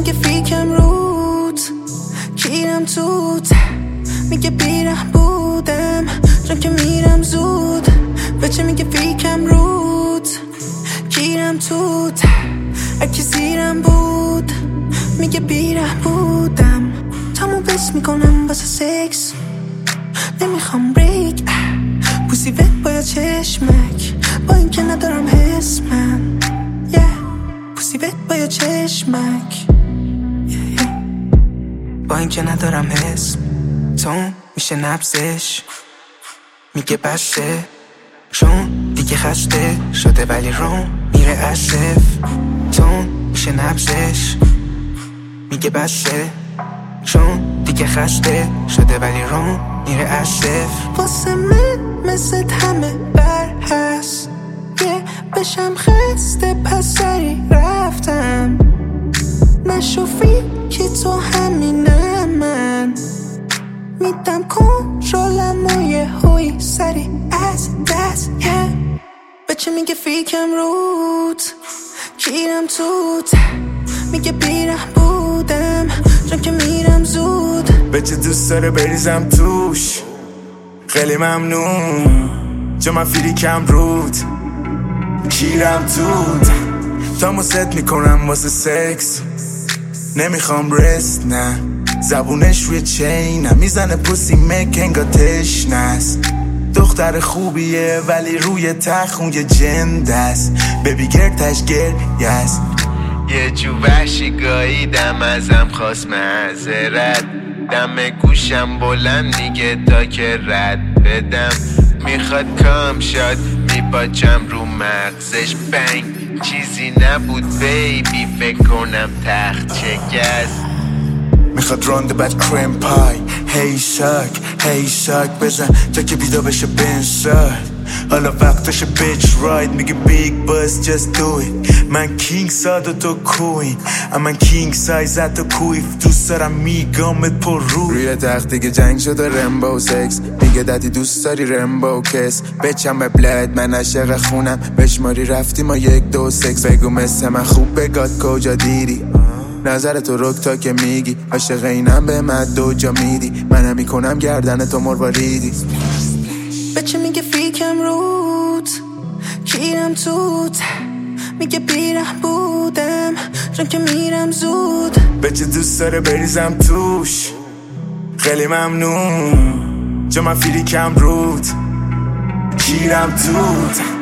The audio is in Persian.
میگه فیکم رود کیرم توت میگه بیرم بودم چون که میرم زود بچه میگه فیکم رود کیرم توت اکی زیرم بود میگه بیرم بودم تموم بس میکنم واسه سکس نمیخوام بریک پوسی وت باید چشمک با این که ندارم حس من پوسی وت باید چشمک با این که ندارم حس تون میشه نبزش میگه بسه چون دیگه خسته شده ولی روم میره اسف تون میشه نبزش میگه بسه چون دیگه خسته شده ولی روم میره اسف واسه من مثل همه بر هست بشم خسته پس سری رفتم نشوفی که تو همینم من میدم کنترلم و یه هوی سری از دست بچه میگه فیکم رود کیرم توت میگه بیرم بودم چون که میرم زود بچه دوست داره بریزم توش خیلی ممنون چون من فیکم رود کیرم توت تامو ست میکنم واسه سکس نمیخوام رست نه زبونش روی چینم میزنه پوسی مکنگا تشنست دختر خوبیه ولی روی تخون یه جند است ببی گرتش گریه است یه جو وحشی گاییدم ازم خواست معذرت دم گوشم بلند میگه تا که رد بدم میخواد کام شاد میپاچم رو مغزش بنگ چیزی نبود بیبی فکر کنم تخت شکست میخواد راند بد کریم پای هی شاک بزن تا که بیدا بشه بنشاد حالا وقتشه بیچ راید میگه بیگ باس just do it من کینگ ساد و تو کوین اما کینگ سایز تو کویف دوست دارم میگامت پر روی تخت دیگه جنگ شده رمبو سکس میگه دادی دوست داری رمبو کس بچم به بلد من عاشق خونم بشماری رفتیم و 1 2 6 بگو مثل من خوب بگاد کجا دیدی نظر تو رک تا که میگی عاشق اینم به من 2 جا میدی منم میکنم گردن تو مرواریدی بچه میگه فیکم رود کیرم توت میگه بیرم بودم چون که میرم زود بچه دوست داره بریزم توش خیلی ممنون چون من فیکم رود کیرم توت